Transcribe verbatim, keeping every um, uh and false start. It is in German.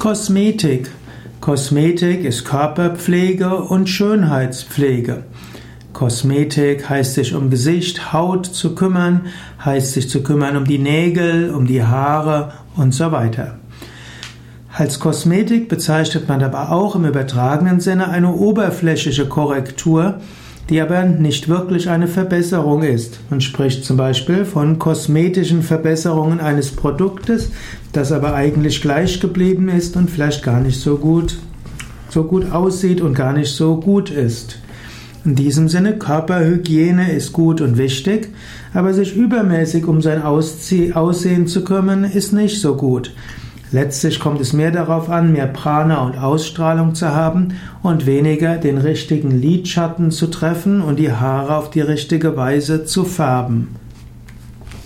Kosmetik. Kosmetik ist Körperpflege und Schönheitspflege. Kosmetik heißt sich um Gesicht, Haut zu kümmern, heißt sich zu kümmern um die Nägel, um die Haare und so weiter. Als Kosmetik bezeichnet man aber auch im übertragenen Sinne eine oberflächliche Korrektur, die aber nicht wirklich eine Verbesserung ist. Man spricht zum Beispiel von kosmetischen Verbesserungen eines Produktes, das aber eigentlich gleich geblieben ist und vielleicht gar nicht so gut, so gut aussieht und gar nicht so gut ist. In diesem Sinne, Körperhygiene ist gut und wichtig, aber sich übermäßig um sein Aussehen zu kümmern, ist nicht so gut. Letztlich kommt es mehr darauf an, mehr Prana und Ausstrahlung zu haben und weniger den richtigen Lidschatten zu treffen und die Haare auf die richtige Weise zu färben.